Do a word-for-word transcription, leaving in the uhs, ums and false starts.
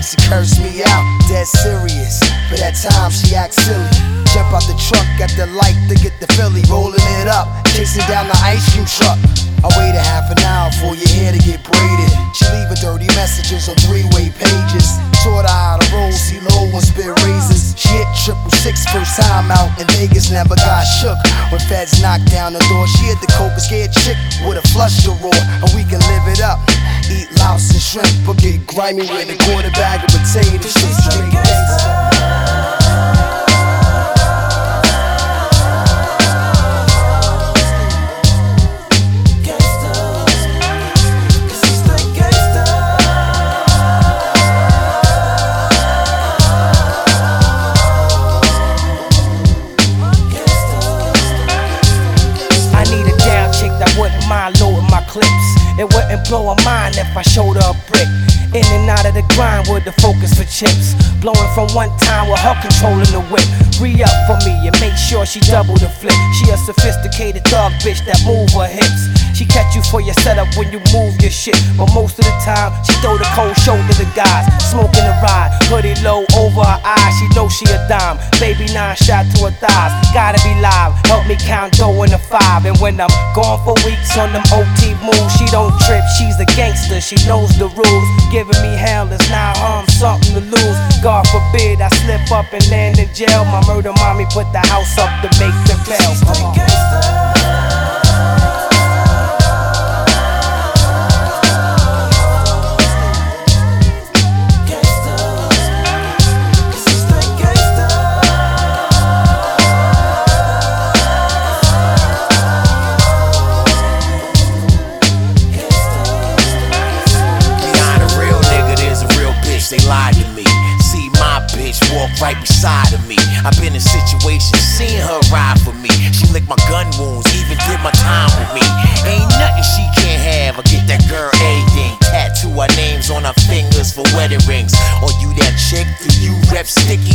chicks and curse me out, dead serious. For that time she act silly. Jump out the truck at the light to get the Philly, rolling it up, chasing down the ice cream truck. I waited half an hour for your hair to get braided. She leaving dirty messages on three-way pages. Taught her how to roll, see low and spit razors. She hit triple six first time out in Vegas, never got shook. When feds knocked down the door, she hit the coke, a scared chick with a flush to roar. And we can live it up, eat louse and shrimp, but get grimy with a quarter bag of potatoes. Shit straight gangsta. Wouldn't mind loading my clips. It wouldn't blow her mind if I showed her a brick. In and out of the grind with the focus for chips. Blowing from one time with her controlling the whip. Re-up for me and make sure she double the flip. She a sophisticated dog bitch that move her hips. She catch you for your setup when you move your shit. But most of the time, she throw the cold shoulder to guys. Smoking the ride, hoodie low over her eyes. She know she a dime. Baby nine shot to her thighs. Gotta be live, help me count dough in the five. And when I'm gone for weeks on them O T moves, she don't trip, she's a gangster, she knows the rules. Giving me hell is not harm, something to lose. God forbid I slip up and land in jail. My murder mommy put the house up to make the bell. Come on. They lied to me. See my bitch walk right beside of me. I've been in situations, seen her ride for me. She licked my gun wounds, even did my time with me. Ain't nothing she can't have. I get that girl everything. Tattoo our names on our fingers for wedding rings. Or you that chick, do you rep sticky